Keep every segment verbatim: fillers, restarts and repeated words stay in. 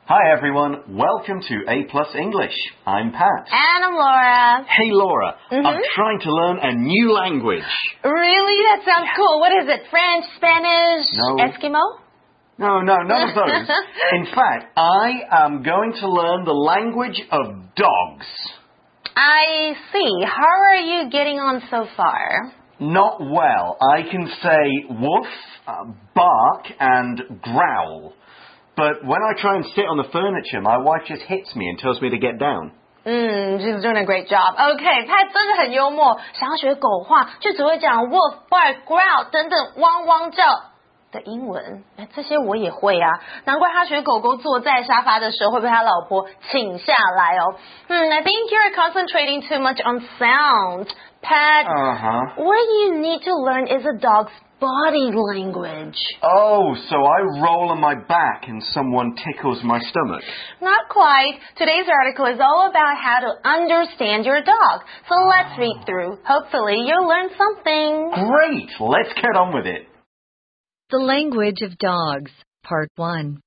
Hi everyone, welcome to A Plus English. I'm Pat. And I'm Laura. Hey Laura, Mm-hmm. I'm trying to learn a new language. Really? That sounds cool. What is it? French, Spanish, No. Eskimo? No, no, none of those. In fact, I am going to learn the language of dogs. I see. How are you getting on so far? Not well. I can say woof, uh, bark, and growl. But when I try and sit on the furniture, my wife just hits me and tells me to get down. Mm, she's doing a great job. Okay, 他真的很幽默。想要学狗话，就只会讲 wolf, bark, growl 等等汪汪叫的英文。哎，这些我也会啊。难怪他学狗狗坐在沙发的时候会被他老婆请下来哦。Hmm, I think you're concentrating too much on sounds. Pat, Uh-huh. what you need to learn is a dog's body language. Oh, so I roll on my back and someone tickles my stomach. Not quite. Today's article is all about how to understand your dog. So let's read through. Hopefully you'll learn something. Great! Let's get on with it. The Language of Dogs, Part one.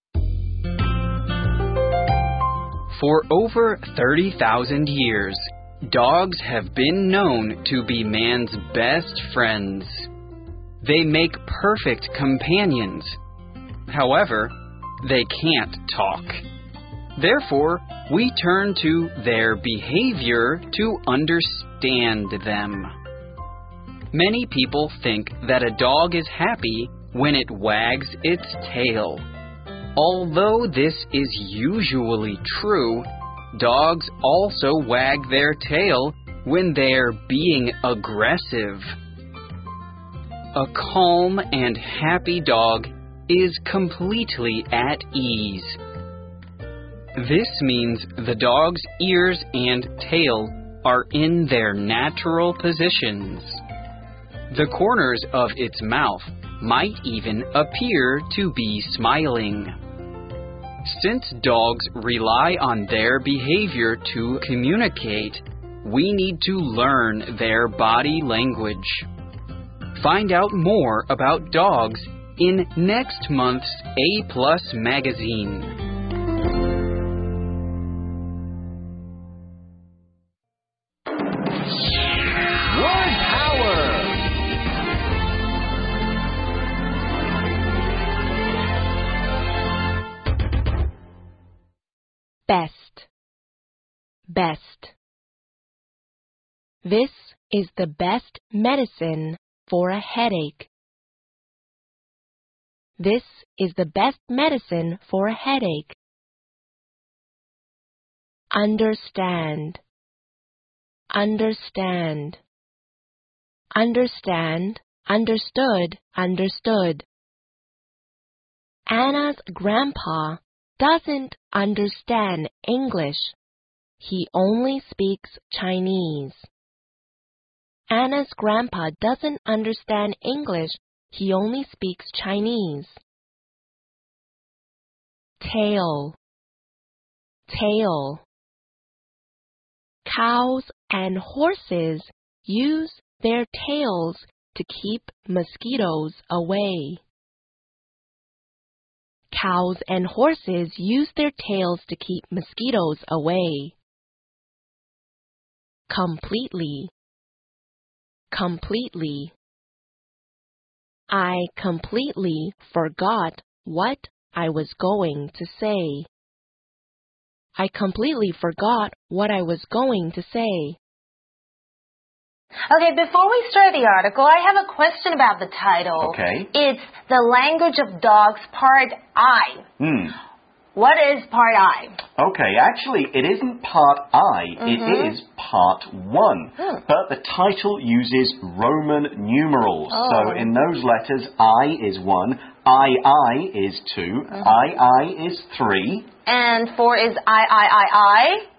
For over thirty thousand years, dogs have been known to be man's best friends. They make perfect companions. However, they can't talk. Therefore, we turn to their behavior to understand them. Many people think that a dog is happy when it wags its tail. Although this is usually true, dogs also wag their tail when they're being aggressive. A calm and happy dog is completely at ease. This means the dog's ears and tail are in their natural positions. The corners of its mouth might even appear to be smiling. Since dogs rely on their behavior to communicate, we need to learn their body language. Find out more about dogs in next month's A Plus magazine. Word power! Best. Best. This is the best medicine for a headache. This is the best medicine for a headache. Understand. Understand. Understand, understood, understood. Anna's grandpa doesn't understand English. He only speaks Chinese. Anna's grandpa doesn't understand English. He only speaks Chinese. Tail. Tail. Cows and horses use their tails to keep mosquitoes away. Cows and horses use their tails to keep mosquitoes away. Completely. Completely. I completely forgot what I was going to say. I completely forgot what I was going to say. Okay, before we start the article, I have a question about the title. Okay. It's The Language of Dogs, Part I. Hmm. What is Part I? Okay, actually, it isn't part I, Mm-hmm. it is part one. Hmm. But the title uses Roman numerals. Oh. So in those letters, I is one, I I is two, Mm-hmm. I I is three. And four is I, I, I, I?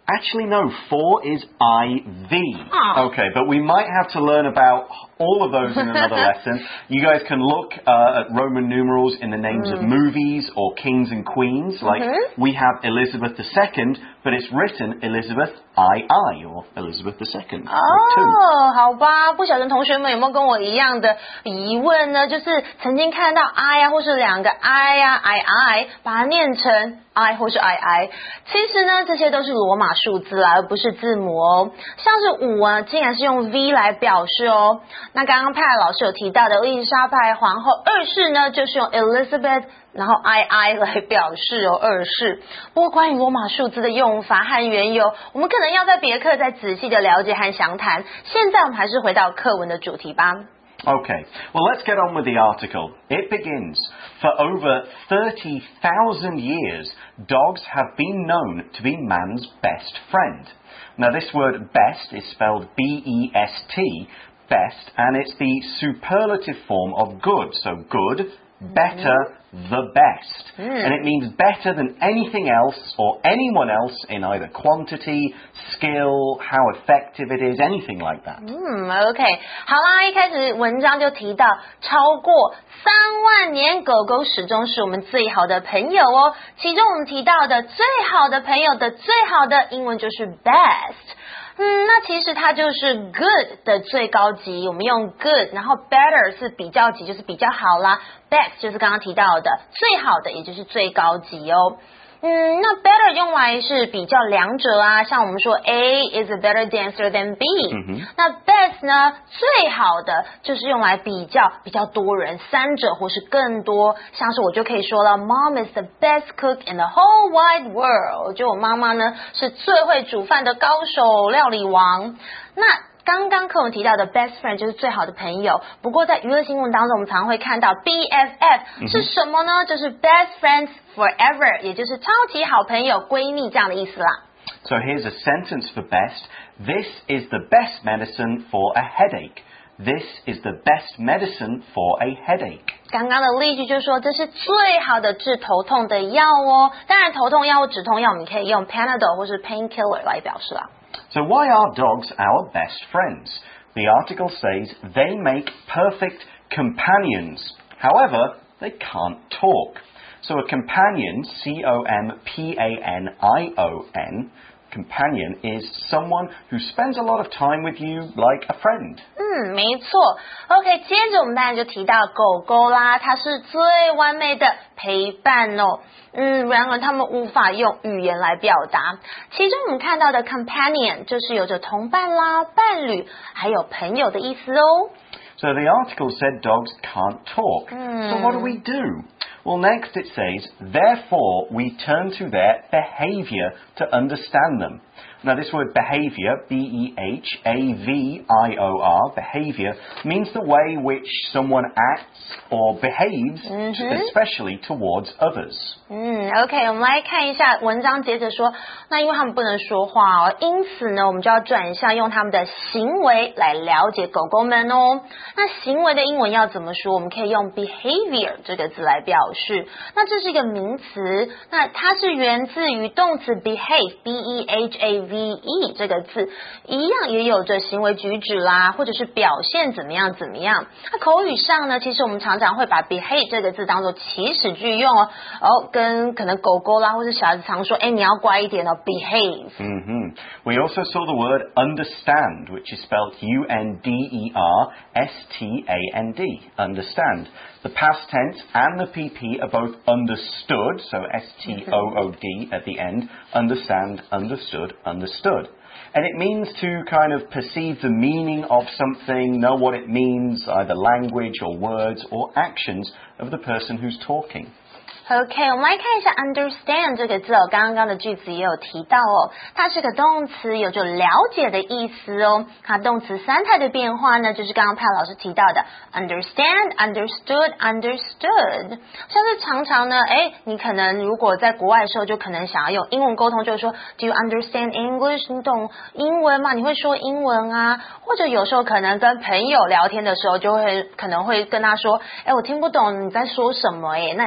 Actually, no. For is I V. Oh. Okay, but we might have to learn about all of those in another lesson. You guys can look uh, at Roman numerals in the names mm. of movies or kings and queens. Like mm-hmm. we have Elizabeth the Second, but it's written Elizabeth the Second or Elizabeth the Second. 哦，好吧，不晓得同学们有没有跟我一样的疑问呢？就是曾经看到 I 啊，或是两个 I 啊 ，I I， 把它念成 I 或是 I I。其实呢，这些都是罗马数字啦，而不是字母哦。像是五啊，竟然是用 V 来表示哦。那刚刚派老师有提到的丽莎白皇后二世呢，就是用 Elizabeth。然后 I I 来表示哦，二世。不过关于罗马数字的用法和缘由，我们可能要在别课再仔细的了解和详谈。现在我们还是回到课文的主题吧。 Okay, well, let's get on with the article. It begins, for over thirty thousand years, dogs have been known to be man's best friend. Now, this word best is spelled B E S T, best, and it's the superlative form of good. So good, better, the best. Mm. And it means better than anything else or anyone else in either quantity, skill, how effective it is, anything like that. 嗯 OK 好啦，一开始文章就提到超过三万年狗狗始终是我们最好的朋友哦。其中我们提到的最好的朋友的最好的英文就是 best。嗯，那其实它就是 good 的最高级，我们用 good， 然后 better 是比较级，就是比较好啦 ，best 就是刚刚提到的最好的，也就是最高级哦。嗯，那 better 用来是比较两者啊，像我们说 A is a better dancer than B，嗯、那 best 呢最好的就是用来比较比较多人，三者或是更多，像是我就可以说了 ，Mom is the best cook in the whole wide world， 就我妈妈呢是最会煮饭的高手料理王，那。刚刚课文提到的 best friend 就是最好的朋友，不过在娱乐新闻当中，我们常会看到 B F F 是什么呢？就是 best friends forever， 也就是超级好朋友、闺蜜这样的意思啦。 So here's a sentence for best. This is the best medicine for a headache. This is the best medicine for a headache. 刚刚的例句就说这是最好的治头痛的药哦。当然，头痛药或止痛药，我们可以用 Panadol 或是 painkiller 来表示啦。 So why are dogs our best friends? The article says they make perfect companions. However, they can't talk. So a companion, C O M P A N I O N, companion is someone who spends a lot of time with you like a friend. 嗯，没错。OK， 接着我们当然就提到狗狗啦，它是最完美的陪伴哦。嗯，然而它们无法用语言来表达。其中我们看到的 companion 就是有着同伴啦、伴侣，还有朋友的意思哦。 So the article said dogs can't talk. Mm. So what do we do? Well, next it says, therefore we turn to their behavior to understand them. Now this word behavior, B E H A V I O R, behavior, means the way which someone acts or behaves, mm-hmm. especially towards others. 嗯 OK 我们来看一下文章接着说，那因为他们不能说话哦，因此呢我们就要转向用他们的行为来了解狗狗们哦。那行为的英文要怎么说？我们可以用 behavior 这个字来表示。那这是一个名词，那它是源自于动词 behave B E H A V E 这个字，一样也有着行为举止啦，或者是表现怎么样怎么样。那口语上呢，其实我们常常会把 behave 这个字当作祈使句用哦，然后跟可能狗狗啦或是小孩子常说，哎，你要乖一点哦 behave。 嗯哼 We also saw the word understand, which is spelled U N D E R S T A N D, understand. The past tense and the P P are both understood, so S T O O D at the end, understand, understood, understood. And it means to kind of perceive the meaning of something, know what it means, either language or words or actions of the person who's talking. OK， 我们来看一下 understand 这个字哦，刚刚的句子也有提到哦，它是个动词，有着了解的意思哦。它动词三态的变化呢，就是刚刚派老师提到的 understand, understood, understood。像是常常呢，哎，你可能如果在国外的时候，就可能想要用英文沟通，就是说 Do you understand English？ 你懂英文吗？你会说英文啊？或者有时候可能跟朋友聊天的时候，就会可能会跟他说，哎，我听不懂你在说什么，哎，那你就可以说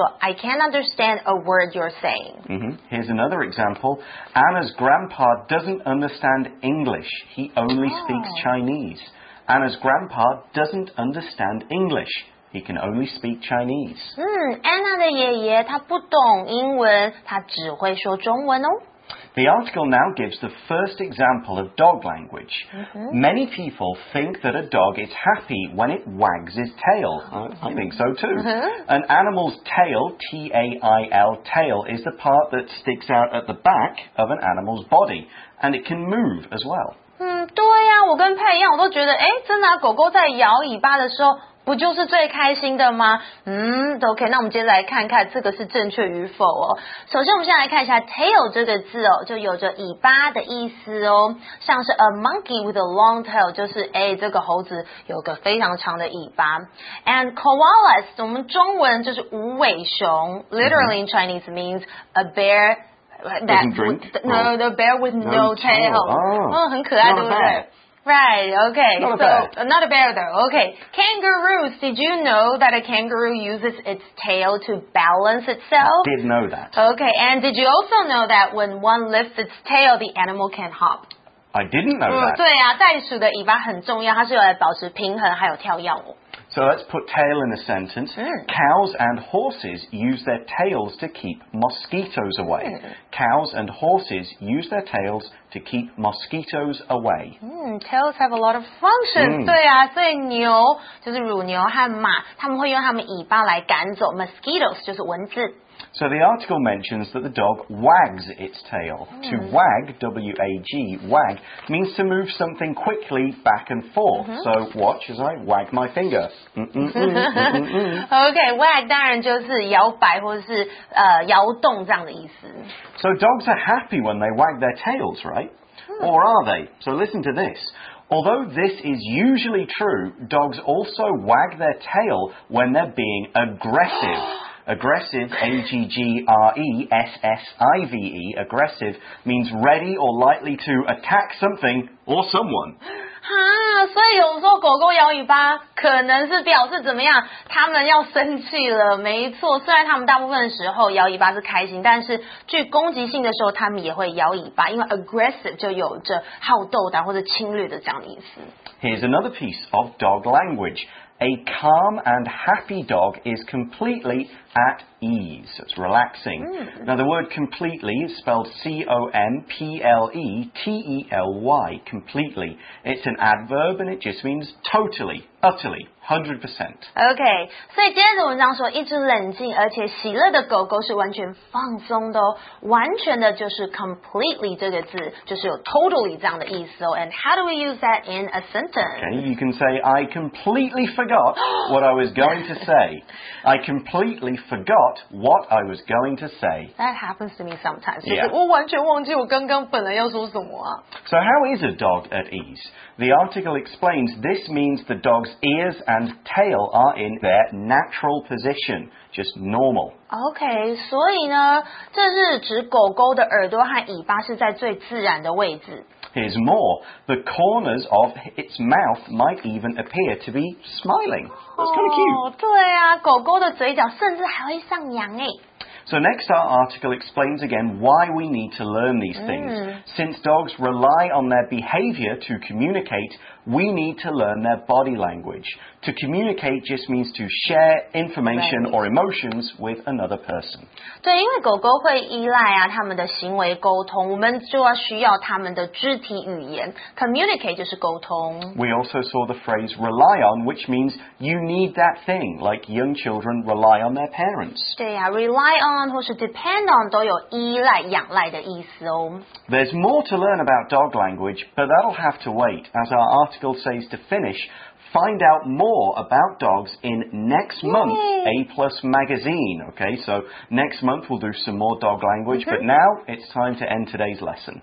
说 I can't understand a word you're saying. Mm-hmm. Here's another example. Anna's grandpa doesn't understand English. He only Oh. speaks Chinese. Anna's grandpa doesn't understand English. He can only speak Chinese. 嗯 Anna 的爷爷他不懂英文，他只会说中文哦。 The article now gives the first example of dog language. Mm-hmm. Many people think that a dog is happy when it wags its tail. I, I think so too. Mm-hmm. An animal's tail, T A I L, tail, is the part that sticks out at the back of an animal's body, and it can move as well. 嗯，对呀、我跟佩一样，我都觉得，哎，真的、啊，狗狗在摇尾巴的时候，不就是最开心的吗？嗯 ，OK， 那我们接着来看看这个是正确与否哦。首先，我们先来看一下 tail 这个字哦，就有着尾巴的意思哦，像是 a monkey with a long tail， 就是哎，这个猴子有个非常长的尾巴。And koalas， 我们中文就是无尾熊 ，literally in Chinese means a bear。That Doesn't drink? No, the bear with no, No tail. tail. Oh. 嗯，很可爱， Not 对 a 不 bear. 对？Right, okay. Not a so, bear. uh, not a bear though. Okay. Kangaroos. Did you know that a kangaroo uses its tail to balance itself? Did know that. Okay, and did you also know that when one lifts its tail, the animal can hop? I didn't know 嗯， that. 对啊，袋鼠的尾巴很重要，它是用来保持平衡还有跳跃哦。 So let's put tail in a sentence. Mm. Cows and horses use their tails to keep mosquitoes away. Mm. Cows and horses use their tails to keep mosquitoes away. 嗯 tails have a lot of functions、 嗯对啊，所以牛就是乳牛和马，他们会用它们尾巴来赶走 mosquitoes， 就是蚊子。 So the article mentions that the dog wags its tail. Mm. To wag, W A G, wag, means to move something quickly back and forth. Mm-hmm. So watch as I wag my finger. Mm-mm-mm, mm-mm-mm. OK, wag 当然就是摇摆或者是呃摇动这样的意思。 So dogs are happy when they wag their tails, right? Or are they? So listen to this. Although this is usually true, dogs also wag their tail when they're being aggressive. Aggressive, A G G R E S S I V E, aggressive, means ready or likely to attack something or someone. 哈，所以有时候狗狗摇尾巴，可能是表示怎么样？它们要生气了，没错。虽然它们大部分时候摇尾巴是开心，但是具攻击性的时候，它们也会摇尾巴，因为 aggressive 就有着好斗的或者侵略的这样的意思。 Here's another piece of dog language. A calm and happy dog is completely at ease. It's relaxing. Mm. Now, the word completely is spelled C O M P L E T E L Y, completely. It's an adverb and it just means totally, utterly, one hundred percent. OK， 所以今天的文章说，一只冷静而且喜乐的狗狗是完全放松的哦，完全的就是 completely 这个字，就是有 totally 这样的意思哦。And how do we use that in a sentence? Okay, you can say, I completely forgot what I was going to say. I completely forgot what I was going to say. That happens to me sometimes. 就是 Yeah. 我完全忘记我刚刚本来要说什么啊。 So how is a dog at ease? The article explains this means the dog's ears and tail are in their natural position, just normal. OK， 所以呢，这是指狗狗的耳朵和尾巴是在最自然的位置。 Here's more. The corners of its mouth might even appear to be smiling. That's kind of cute. 哦，对啊，狗狗的嘴角甚至还会上扬诶。 So next our article explains again why we need to learn these things. Mm. Since dogs rely on their behavior to communicate, we need to learn their body language. To communicate just means to share information Right. or emotions with another person. 对，因为狗狗会依赖啊它们的行为沟通，我们就要需要它们的肢体语言 ，communicate 就是沟通。 We also saw the phrase rely on, which means you need that thing, like young children rely on their parents. 对呀、啊、，rely on 或是 depend on 都有依赖、仰赖的意思哦。 There's more to learn about dog language, but that'll have to wait. As our article says to finish, find out more about dogs in next month's A Plus magazine. Okay, so next month we'll do some more dog language, but now it's time to end today's lesson.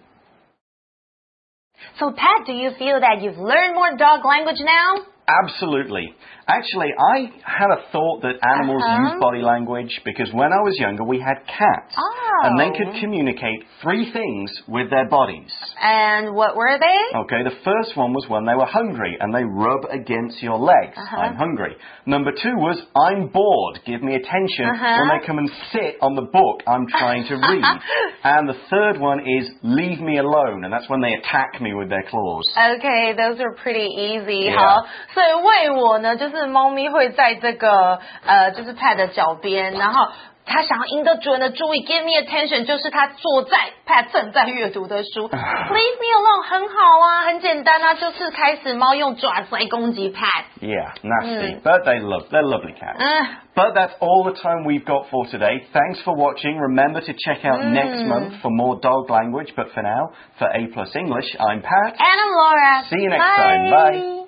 So Pat, do you feel that you've learned more dog language now? Absolutely. Actually, I had a thought that animals Uh-huh. use body language because when I was younger we had cats. Oh. And they could communicate three things with their bodies. And what were they? Okay, the first one was when they were hungry and they rub against your legs. Uh-huh. I'm hungry. Number two was I'm bored. Give me attention. Uh-huh. When they come and sit on the book I'm trying to read. And the third one is leave me alone. And that's when they attack me with their claws. Okay, those are pretty easy. Yeah. 好，所以喂我呢，就是猫咪会在这个呃，就是 Pat 的脚边，然后他想要赢得主人的注意 ，give me attention， 就是他坐在 Pat 正在阅读的书 ，leave me alone 很好啊，很简单啊，就是开始猫用爪子来攻击 Pat。 Yeah, nasty. Mm. But they love, they're lovely cats. 嗯。 But that's all the time we've got for today. Thanks for watching. Remember to check out Mm. next month for more dog language. But for now, for A Plus English, I'm Pat. And I'm Laura. See you next Bye. time. Bye.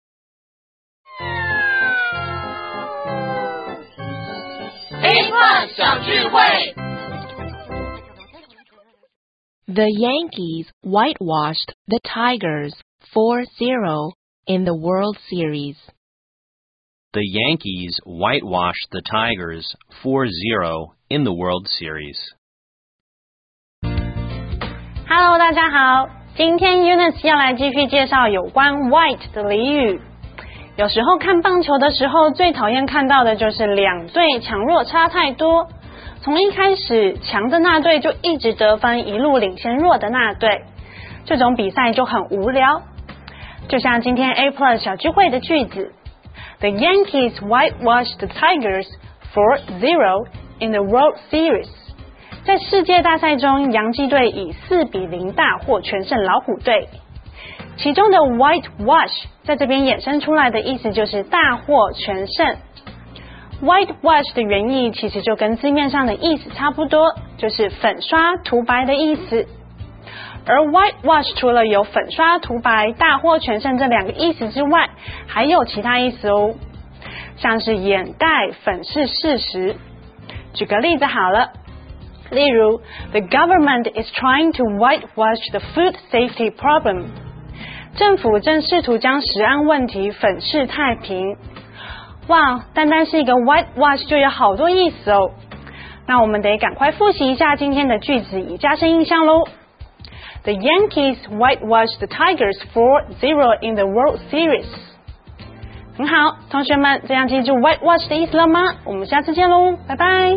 A Plus 小聚会。 The Yankees whitewashed the Tigers four zero in the World Series. The Yankees whitewashed the Tigers four zero in the World Series. Hello， 大家好，今天 Eunice 要来继续介绍有关 white 的俚语。有时候看棒球的时候，最讨厌看到的就是两队强弱差太多。从一开始，强的那队就一直得分，一路领先弱的那队，这种比赛就很无聊。就像今天 A Plus 小聚会的句子 ，The Yankees whitewashed the Tigers four zero in the World Series。在世界大赛中，洋基队以四比零大获全胜老虎队。其中的 whitewash 在这边衍生出来的意思就是大获全胜。Whitewash 的原意其实就跟字面上的意思差不多，就是粉刷涂白的意思。而 whitewash 除了有粉刷涂白、大获全胜这两个意思之外，还有其他意思哦，像是掩盖、粉饰事实。举个例子好了，例如 The government is trying to whitewash the food safety problem。政府正试图将食安问题粉饰太平。哇，单单是一个 whitewash 就有好多意思哦。那我们得赶快复习一下今天的句子，以加深印象咯。The Yankees whitewashed the Tigers four zero in the World Series。很好，同学们，这样记住 whitewash 的意思了吗？我们下次见咯，拜拜。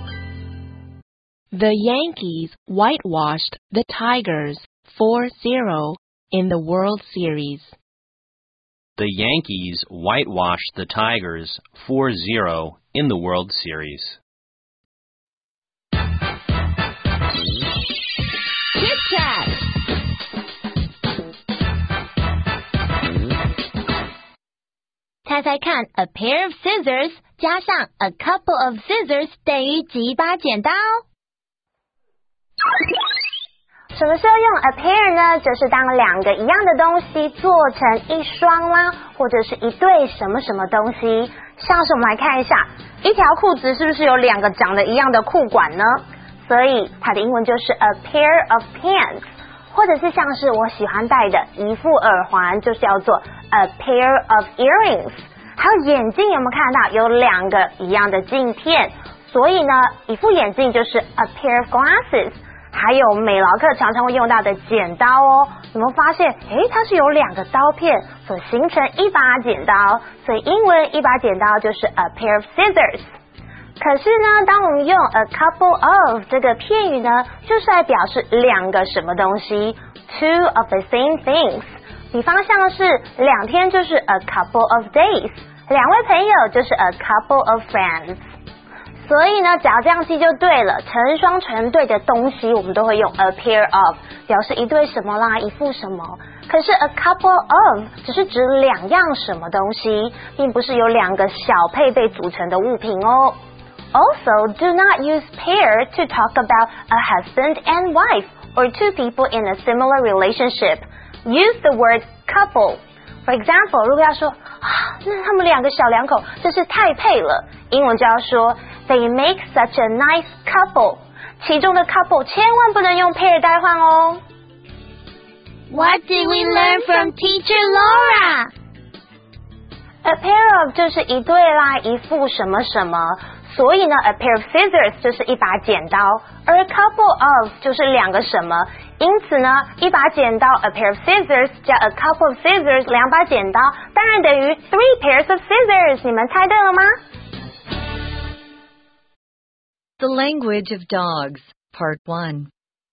The Yankees whitewashed the Tigers four zero in the World Series. The Yankees whitewashed the Tigers four zero in the World Series. Chit Chat. A pair of scissors 加上 a couple of scissors 等于几把剪刀？ 什么时候用 a pair 呢？就是当两个一样的东西做成一双啦，或者是一对什么什么东西。像是我们来看一下，一条裤子是不是有两个长得一样的裤管呢？所以它的英文就是 a pair of pants， 或者是像是我喜欢戴的一副耳环，就是叫做 a pair of earrings。还有眼镜有没有看到有两个一样的镜片？所以呢，一副眼镜就是 a pair of glasses。还有美劳课常常会用到的剪刀哦，有没有发现？诶，它是有两个刀片所形成一把剪刀，所以英文一把剪刀就是 a pair of scissors。可是呢，当我们用 a couple of 这个片语呢，就是来表示两个什么东西 ，two of the same things。比方像是两天就是 a couple of days， 两位朋友就是 a couple of friends。所以呢，只要这样记就对了，成双成对的东西我们都会用 a pair of 表示一对什么啦，一副什么。可是 a couple of 只是指两样什么东西，并不是由两个小配备组成的物品哦。Also, do not use pair to talk about a husband and wife or two people in a similar relationship. Use the word couple. For example, 如果要说啊，那他们两个小两口真是太配了，英文就要说 They make such a nice couple. 其中的 couple 千万不能用 pair 代换哦。 What did we learn from Teacher Laura? A pair of 就是一对啦，一副什么什么， 所以呢 a pair of scissors 就是一把剪刀，而 a couple of 就是两个什么，因此呢一把剪刀 a pair of scissors 加 a couple of scissors 两把剪刀，当然等于 three pairs of scissors， 你们猜对了吗？ The Language of Dogs, Part one.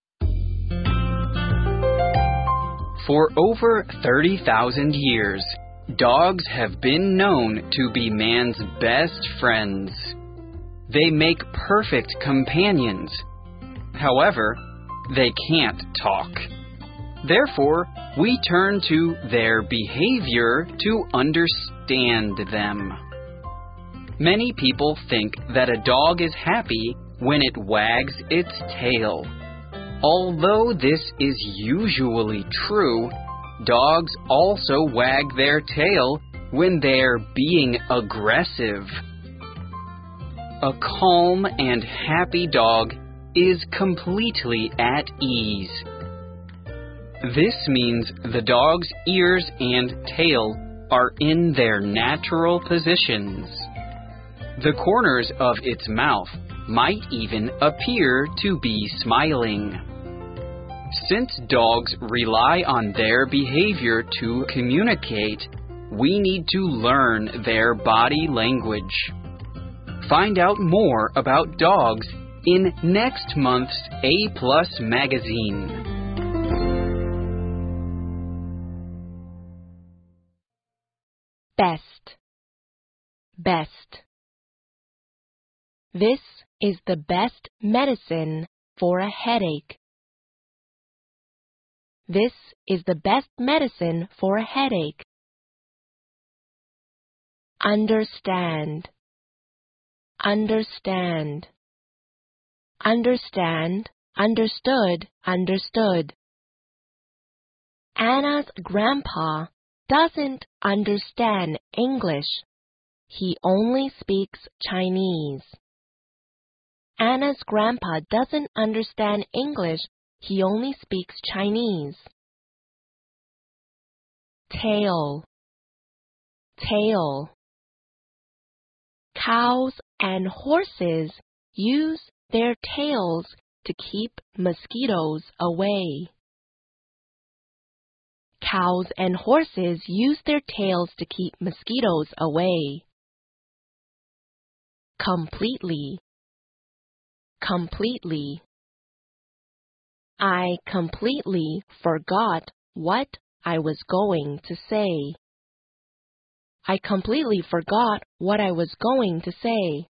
For over thirty thousand years, dogs have been known to be man's best friends. They make perfect companions. However, they can't talk. Therefore, we turn to their behavior to understand them. Many people think that a dog is happy when it wags its tail. Although this is usually true, dogs also wag their tail when they're being aggressive. A calm and happy dog is completely at ease. This means the dog's ears and tail are in their natural positions. The corners of its mouth might even appear to be smiling. Since dogs rely on their behavior to communicate, we need to learn their body language. Find out more about dogs in next month's A Plus magazine. Best. Best. This is the best medicine for a headache. This is the best medicine for a headache. Understand. Understand. Understand, understood, understood. Anna's grandpa doesn't understand English. He only speaks Chinese. Anna's grandpa doesn't understand English. He only speaks Chinese. Tail. Tail. Cows and horses use their tails to keep mosquitoes away. Cows and horses use their tails to keep mosquitoes away. Completely. Completely. I completely forgot what I was going to say. I completely forgot what I was going to say.